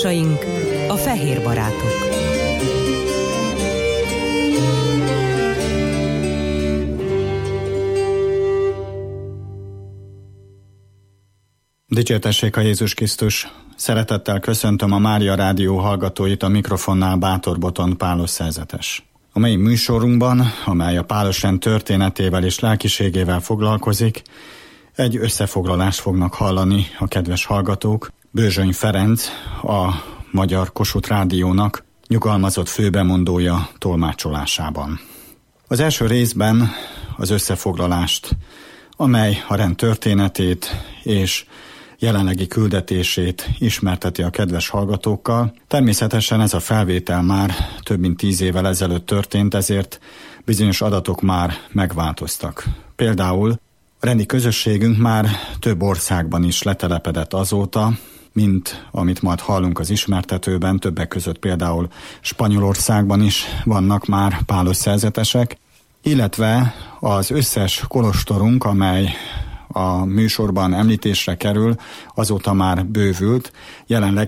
Munkatársaink, a Fehér Barátok. Dicsértessék a Jézus Krisztus! Szeretettel köszöntöm a Mária Rádió hallgatóit, a mikrofonnál Bátor Botond Pálos szerzetes. A mai műsorunkban, amely a pálosrend történetével és lelkiségével foglalkozik, egy összefoglalást fognak hallani a kedves hallgatók. Börzsöny Ferenc, a Magyar Kossuth Rádiónak nyugalmazott főbemondója tolmácsolásában. Az első részben az összefoglalást, amely a rend történetét és jelenlegi küldetését ismerteti a kedves hallgatókkal. Természetesen ez a felvétel már több mint 10 évvel ezelőtt történt, ezért bizonyos adatok már megváltoztak. Például a rendi közösségünk már több országban is letelepedett azóta, mint amit majd hallunk az ismertetőben, többek között például Spanyolországban is vannak már pálos szerzetesek, illetve az összes kolostorunk, amely a műsorban említésre kerül, azóta már bővült, jelenleg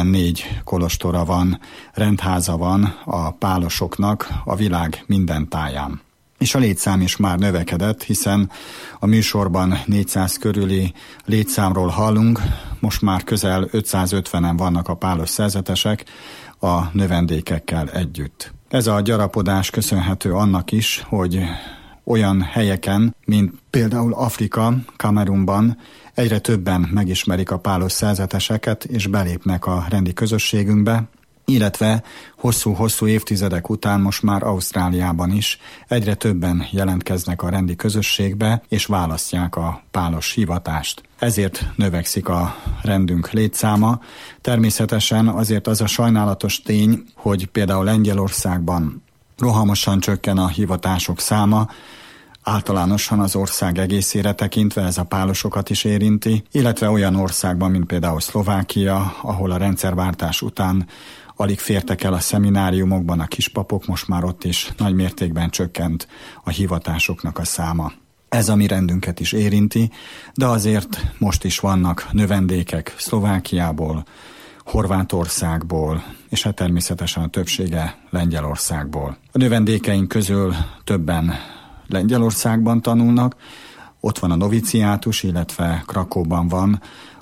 74 kolostora van, rendháza van a pálosoknak a világ minden táján. És a létszám is már növekedett, hiszen a műsorban 400 körüli létszámról hallunk, most már közel 550-en vannak a pálos szerzetesek a növendékekkel együtt. Ez a gyarapodás köszönhető annak is, hogy olyan helyeken, mint például Afrika, Kamerunban egyre többen megismerik a pálos szerzeteseket és belépnek a rendi közösségünkbe, illetve hosszú-hosszú évtizedek után most már Ausztráliában is egyre többen jelentkeznek a rendi közösségbe és választják a pálos hivatást. Ezért növekszik a rendünk létszáma. Természetesen azért az a sajnálatos tény, hogy például Lengyelországban rohamosan csökken a hivatások száma, általánosan az ország egészére tekintve ez a pálosokat is érinti, illetve olyan országban, mint például Szlovákia, ahol a rendszerváltás után alig fértek el a szemináriumokban a kispapok, most már ott is nagy mértékben csökkent a hivatásoknak a száma. Ez a mi rendünket is érinti, de azért most is vannak növendékek Szlovákiából, Horvátországból, és hát természetesen a többsége Lengyelországból. A növendékeink közül többen Lengyelországban tanulnak, ott van a noviciátus, illetve Krakóban van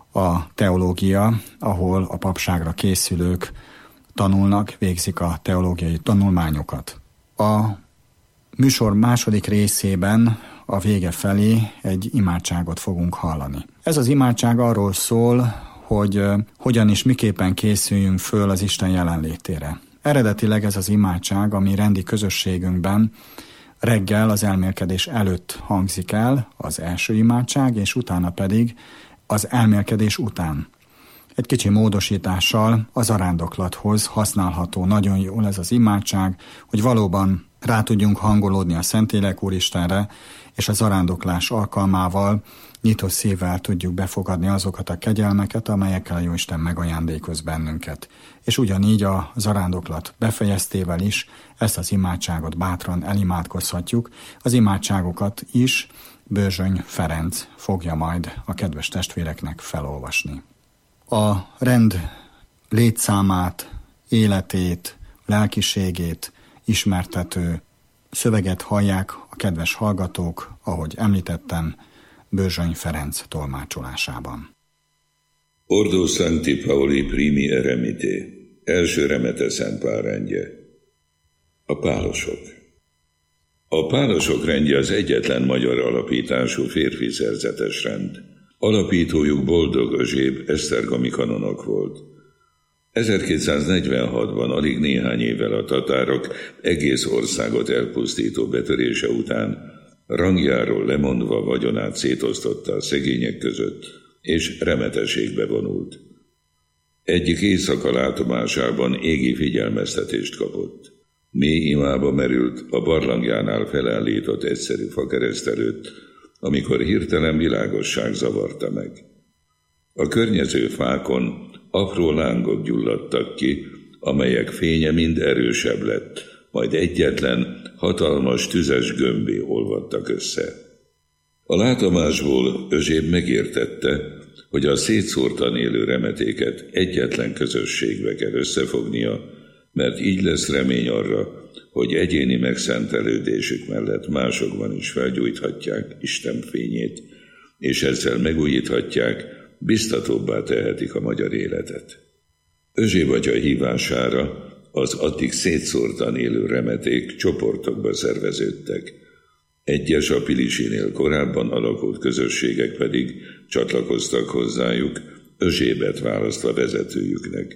a teológia, ahol a papságra készülők tanulnak, végzik a teológiai tanulmányokat. A műsor második részében a vége felé egy imádságot fogunk hallani. Ez az imádság arról szól, hogy hogyan és miképpen készüljünk föl az Isten jelenlétére. Eredetileg ez az imádság, ami rendi közösségünkben reggel az elmélkedés előtt hangzik el, az első imádság, és utána pedig az elmélkedés után. Egy kicsi módosítással az arándoklathoz használható nagyon jól ez az imádság, hogy valóban rá tudjunk hangolódni a Szentlélek Úristenre, és az arándoklás alkalmával nyitott szívvel tudjuk befogadni azokat a kegyelmeket, amelyekkel a Jóisten megajándékoz bennünket. És ugyanígy az arándoklat befejeztével is ezt az imádságot bátran elimádkozhatjuk. Az imádságokat is Börzsöny Ferenc fogja majd a kedves testvéreknek felolvasni. A rend létszámát, életét, lelkiségét ismertető szöveget hallják a kedves hallgatók, ahogy említettem, Börzsöny Ferenc tolmácsolásában. Ordo Sancti Pauli Primi Eremité, első remete Szent Pál rendje. A pálosok. A pálosok rendje az egyetlen magyar alapítású férfi szerzetes rend. Alapítójuk Boldog Özséb esztergomi kanonok volt. 1246-ban, alig néhány évvel a tatárok egész országot elpusztító betörése után rangjáról lemondva vagyonát szétosztotta a szegények között, és remetességbe vonult. Egyik éjszaka látomásában égi figyelmeztetést kapott. Mély imába merült a barlangjánál felállított egyszerű fakereszt előtt, amikor hirtelen világosság zavarta meg. A környező fákon apró lángok gyulladtak ki, amelyek fénye mind erősebb lett, majd egyetlen, hatalmas tüzes gömbé olvadtak össze. A látomásból Özséb megértette, hogy a szétszórtan élő remetéket egyetlen közösségbe kell összefognia, mert így lesz remény arra, hogy egyéni megszentelődésük mellett másokban is felgyújthatják Isten fényét, és ezzel megújíthatják, biztatóbbá tehetik a magyar életet. Özséb atya hívására az addig szétszórtan élő remeték csoportokba szerveződtek. Egyes a Pilisinél korábban alakult közösségek pedig csatlakoztak hozzájuk, Özsébet választva vezetőjüknek.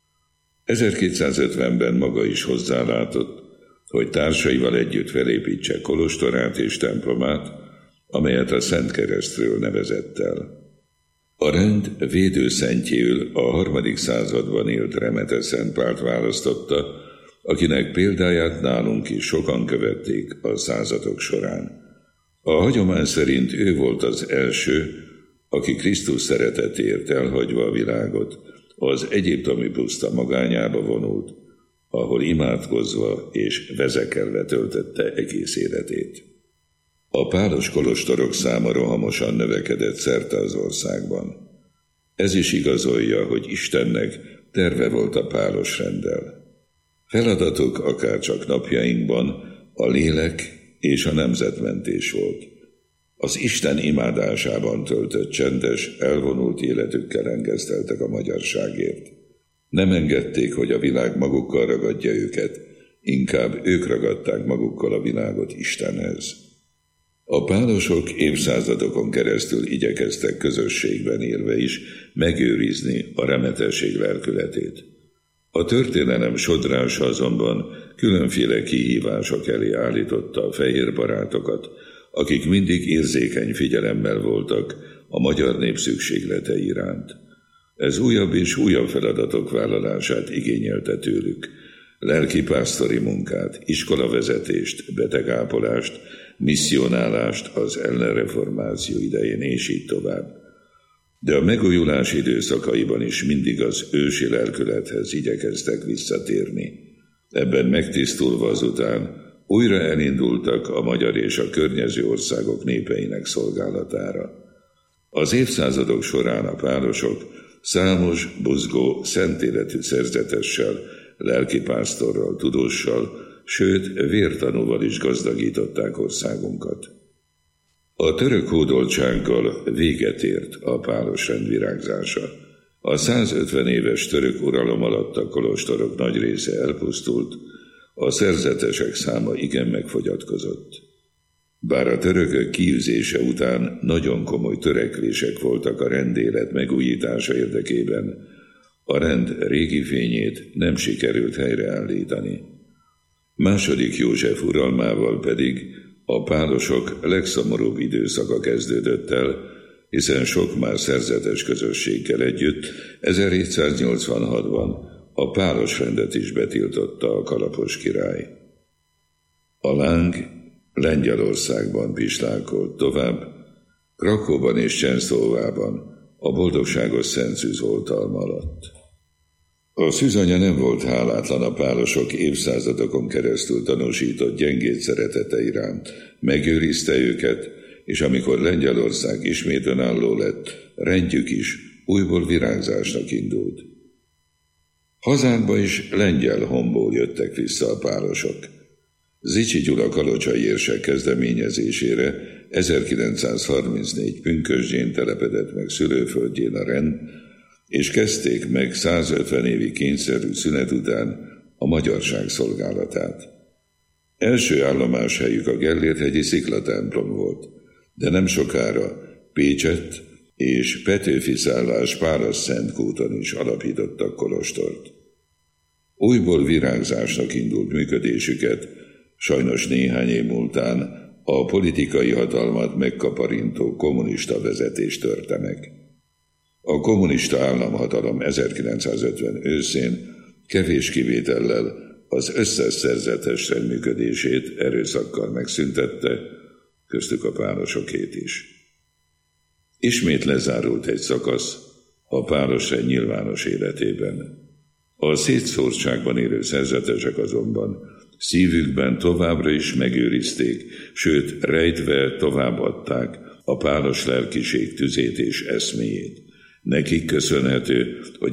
1250-ben maga is hozzálátott, hogy társaival együtt felépítse kolostorát és templomát, amelyet a Szent Keresztről nevezett el. A rend védőszentjéül a 3. században élt Remete Szent Pált választotta, akinek példáját nálunk is sokan követték a századok során. A hagyomány szerint ő volt az első, aki Krisztus szeretetéért elhagyva a világot, az egyiptomi puszta magányába vonult, ahol imádkozva és vezekelve töltötte egész életét. A pálos kolostorok száma rohamosan növekedett szerte az országban. Ez is igazolja, hogy Istennek terve volt a pálos renddel. Feladatuk akárcsak napjainkban a lélek és a nemzetmentés volt. Az Isten imádásában töltött csendes, elvonult életükkel engeszteltek a magyarságért. Nem engedték, hogy a világ magukkal ragadja őket, inkább ők ragadták magukkal a világot Istenhez. A pálosok évszázadokon keresztül igyekeztek közösségben élve is megőrizni a remetesség lelkületét. A történelem sodrása azonban különféle kihívások elé állította a fehér barátokat, akik mindig érzékeny figyelemmel voltak a magyar nép szükséglete iránt. Ez újabb és újabb feladatok vállalását igényelte tőlük. Lelkipásztori munkát, iskolavezetést, betegápolást, misszionálást az ellenreformáció idején, és így tovább. De a megújulás időszakaiban is mindig az ősi lelkülethez igyekeztek visszatérni. Ebben megtisztulva azután újra elindultak a magyar és a környező országok népeinek szolgálatára. Az évszázadok során a pálosok számos, buzgó, szentéletű szerzetessel, lelkipásztorral, tudóssal, sőt, vértanúval is gazdagították országunkat. A török hódoltsággal véget ért a pálos rend virágzása. A 150 éves török uralom alatt a kolostorok nagy része elpusztult, a szerzetesek száma igen megfogyatkozott. Bár a törökök kiűzése után nagyon komoly törekvések voltak a rendélet megújítása érdekében, a rend régi fényét nem sikerült helyreállítani. II. József uralmával pedig a pálosok legszomorúbb időszaka kezdődött el, hiszen sok már szerzetes közösséggel együtt 1786-ban a pálos rendet is betiltotta a kalapos király. A láng Lengyelországban pislálkolt tovább, Krakóban és Csenszóvában a boldogságos Szent Szűz oltalma alatt. A szűzanya nem volt hálátlan a pálosok évszázadokon keresztül tanúsított gyengéd szeretete iránt, megőrizte őket, és amikor Lengyelország ismét önálló lett, rendjük is újból virágzásnak indult. Hazánkba is lengyel honból jöttek vissza a pálosok. Zichy Gyula kalocsai érsek kezdeményezésére 1934 pünkösdjén telepedett meg szülőföldjén a rend, és kezdték meg 150 évi kényszerű szünet után a magyarság szolgálatát. Első állomáshelyük a Gellért-hegyi sziklatemplom volt, de nem sokára Pécsett és Petőfi szállás Pálasz-Szentkúton is alapítottak kolostort. Újból virágzásnak indult működésüket, sajnos néhány év múltán a politikai hatalmat megkaparintó kommunista vezetés törte meg. A kommunista államhatalom 1950 őszén kevés kivétellel az összes szerzetes rend működését erőszakkal megszüntette, köztük a pálosokét is. Ismét lezárult egy szakasz a pálos rend nyilvános életében. A szétszórtságban élő szerzetesek azonban szívükben továbbra is megőrizték, sőt rejtve továbbadták a pálos lelkiség tüzét és eszméjét. Nekik köszönhető, hogy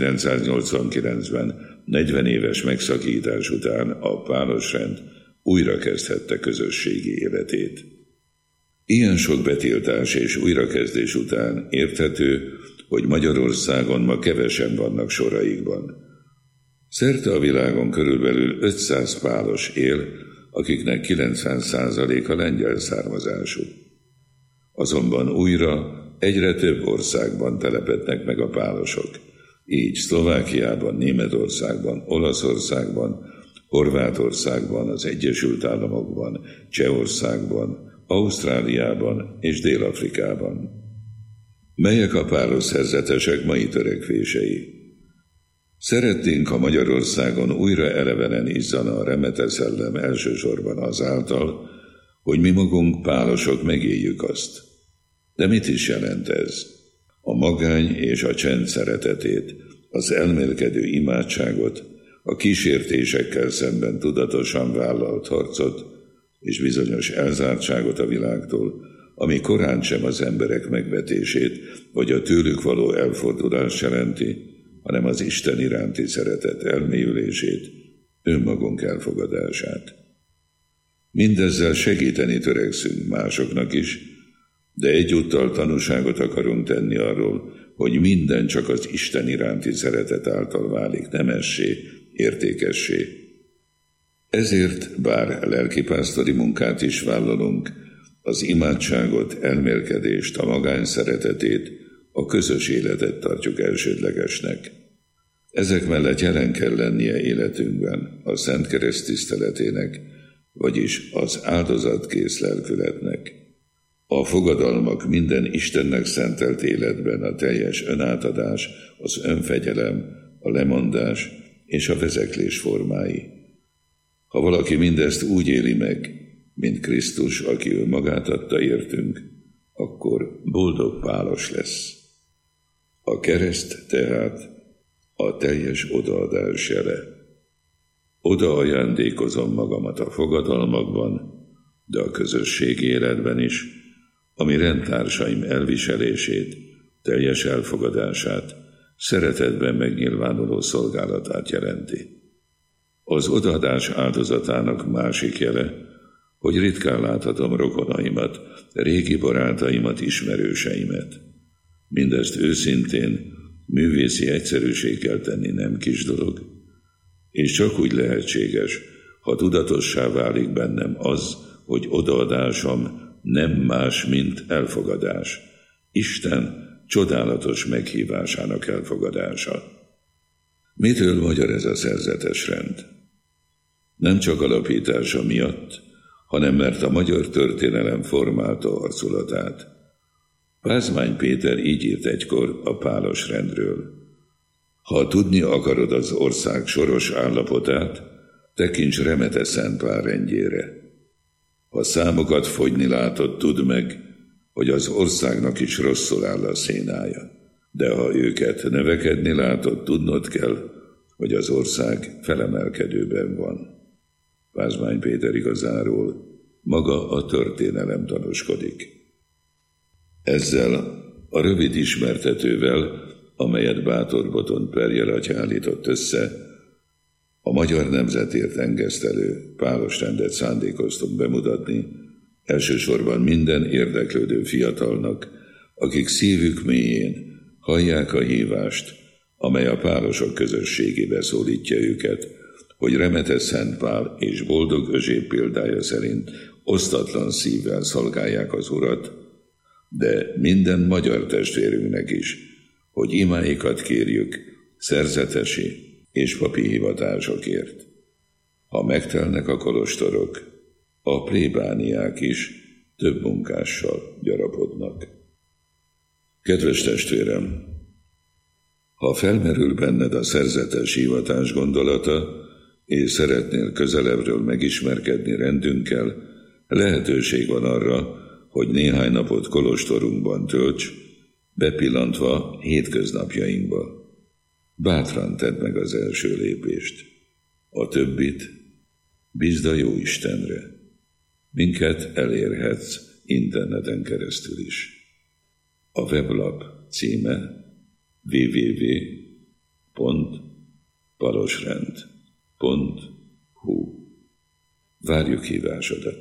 1989-ben 40 éves megszakítás után a Pálosrend újra kezdhette közösségi életét. Ilyen sok betiltás és újrakezdés után érthető, hogy Magyarországon ma kevesen vannak soraikban. Szerte a világon körülbelül 500 pálos él, akiknek 90%-a lengyel származású. Azonban újra egyre több országban telepednek meg a pálosok, így Szlovákiában, Németországban, Olaszországban, Horvátországban, az Egyesült Államokban, Csehországban, Ausztráliában és Dél-Afrikában. Melyek a pálos szerzetesek mai törekvései? Szeretnénk, ha Magyarországon újra elevenen izzana a remete szellem, elsősorban azáltal, hogy mi magunk pálosok megéljük azt. De mit is jelent ez? A magány és a csend szeretetét, az elmélkedő imádságot, a kísértésekkel szemben tudatosan vállalt harcot és bizonyos elzártságot a világtól, ami korán sem az emberek megvetését vagy a tőlük való elfordulást jelenti, hanem az Isten iránti szeretet elmélyülését, önmagunk elfogadását. Mindezzel segíteni törekszünk másoknak is, de egyúttal tanúságot akarunk tenni arról, hogy minden csak az Isten iránti szeretet által válik nemessé, értékessé. Ezért, bár lelkipásztori munkát is vállalunk, az imádságot, elmélkedést, a magány szeretetét, a közös életet tartjuk elsődlegesnek. Ezek mellett jelen kell lennie életünkben a Szent Kereszt tiszteletének, vagyis az áldozatkész lelkületnek. A fogadalmak minden Istennek szentelt életben a teljes önátadás, az önfegyelem, a lemondás és a vezeklés formái. Ha valaki mindezt úgy éli meg, mint Krisztus, aki ő magát adta értünk, akkor boldog pálos lesz. A kereszt tehát a teljes odaadás jele. Oda ajándékozom magamat a fogadalmakban, de a közösségi életben is, ami rendtársaim elviselését, teljes elfogadását, szeretetben megnyilvánuló szolgálatát jelenti. Az odaadás áldozatának másik jele, hogy ritkán láthatom rokonaimat, régi barátaimat, ismerőseimet. Mindezt őszintén, művészi egyszerűséggel tenni nem kis dolog, és csak úgy lehetséges, ha tudatossá válik bennem az, hogy odaadásom nem más, mint elfogadás, Isten csodálatos meghívásának elfogadása. Mitől magyar ez a szerzetes rend? Nem csak alapítása miatt, hanem mert a magyar történelem formálta arculatát. Pázmány Péter így írt egykor a pálos rendről. Ha tudni akarod az ország soros állapotát, tekints Remete Szent Pál rendjére. Ha számokat fogyni látod, tudd meg, hogy az országnak is rosszul áll a szénája. De ha őket növekedni látod, tudnod kell, hogy az ország felemelkedőben van. Pázmány Péter igazáról maga a történelem tanúskodik. Ezzel a rövid ismertetővel, amelyet Bátor Botond Perjel atya állított össze, a magyar nemzetért engesztelő pálos rendet szándékoztunk bemutatni, elsősorban minden érdeklődő fiatalnak, akik szívük mélyén hallják a hívást, amely a pálosok közösségébe szólítja őket, hogy Remete Szent Pál és Boldog Özséb példája szerint osztatlan szívvel szolgálják az Urat, de minden magyar testvérünknek is, hogy imáikat kérjük szerzetesi és papi hivatásokért. Ha megtelnek a kolostorok, a plébániák is több munkással gyarapodnak. Kedves testvérem, ha felmerül benned a szerzetes hivatás gondolata, és szeretnél közelebbről megismerkedni rendünkkel, lehetőség van arra, hogy néhány napot kolostorunkban tölts, bepillantva hétköznapjainkba. Bátran tedd meg az első lépést. A többit bízd a Jóistenre. Minket elérhetsz interneten keresztül is. A weblap címe www.palosrend.hu. Várjuk hívásodat!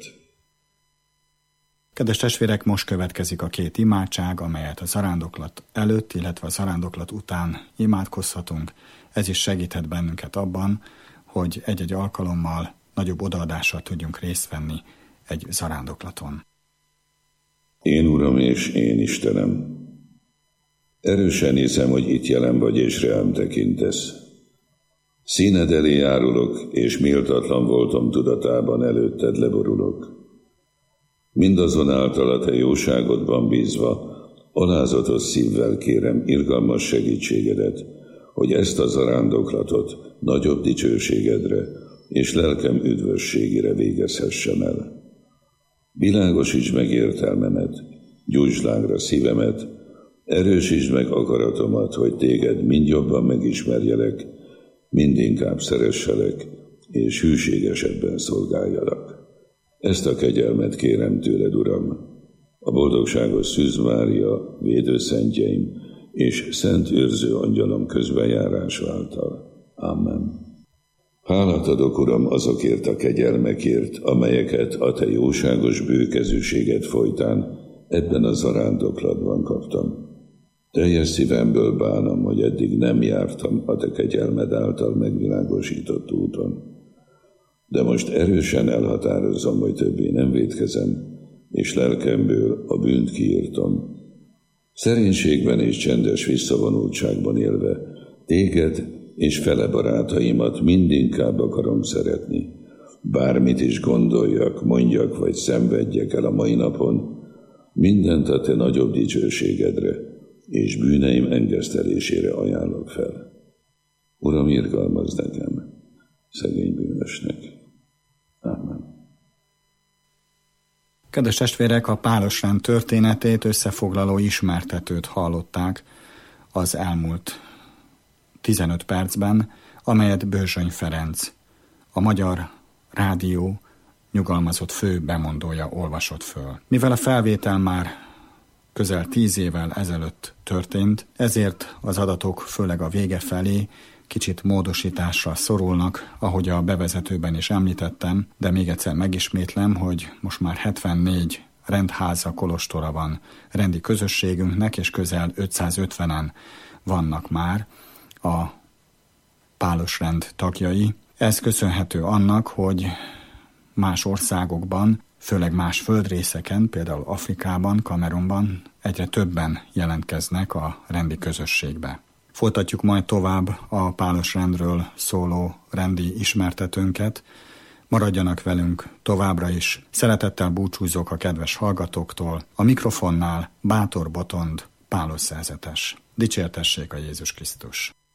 Kedves testvérek, most következik a 2 imádság, amelyet a zarándoklat előtt, illetve a zarándoklat után imádkozhatunk. Ez is segíthet bennünket abban, hogy egy-egy alkalommal nagyobb odaadással tudjunk részt venni egy zarándoklaton. Én Uram és én Istenem, erősen hiszem, hogy itt jelen vagy és rám tekintesz. Színed elé járulok, és méltatlan voltam tudatában előtted leborulok. Mindazonáltal a te jóságodban bízva, alázatos szívvel kérem irgalmas segítségedet, hogy ezt a zarándoklatot nagyobb dicsőségedre és lelkem üdvösségére végezhessem el. Világosítsd meg értelmemet, gyújtsd lángra szívemet, erősítsd meg akaratomat, hogy téged mind jobban megismerjelek, mindinkább szeresselek, és hűségesebben szolgáljalak. Ezt a kegyelmet kérem tőled, Uram, a boldogságos Szűz Mária, védőszentjeim és szent őrző angyalom közbenjárás által. Amen. Hálát adok, Uram, azokért a kegyelmekért, amelyeket a te jóságos bőkezűséged folytán ebben a zarándoklatban kaptam. Teljes szívemből bánom, hogy eddig nem jártam a te kegyelmed által megvilágosított úton. De most erősen elhatározom, hogy többé nem vétkezem, és lelkemből a bűnt kiírtom. Szerénységben és csendes visszavonultságban élve téged és fele barátaimat mindinkább akarom szeretni. Bármit is gondoljak, mondjak vagy szenvedjek el a mai napon, mindent a te nagyobb dicsőségedre és bűneim engesztelésére ajánlok fel. Uram, irgalmazd nekem, szegény bűnösnek. Amen. Kedves testvérek, a Pálosrend történetét összefoglaló ismertetőt hallották az elmúlt 15 percben, amelyet Börzsöny Ferenc, a Magyar Rádió nyugalmazott fő bemondója olvasott föl. Mivel a felvétel már közel 10 évvel ezelőtt történt, ezért az adatok főleg a vége felé kicsit módosításra szorulnak, ahogy a bevezetőben is említettem, de még egyszer megismétlem, hogy most már 74 rendháza, kolostora van rendi közösségünknek, és közel 550-en vannak már a Pálosrend tagjai. Ez köszönhető annak, hogy más országokban, főleg más földrészeken, például Afrikában, Kamerunban egyre többen jelentkeznek a rendi közösségbe. Folytatjuk majd tovább a Pálosrendről szóló rendi ismertetőnket. Maradjanak velünk továbbra is. Szeretettel búcsúzok a kedves hallgatóktól. A mikrofonnál Bátor Botond, Pálos szerzetes. Dicsértessék a Jézus Krisztus!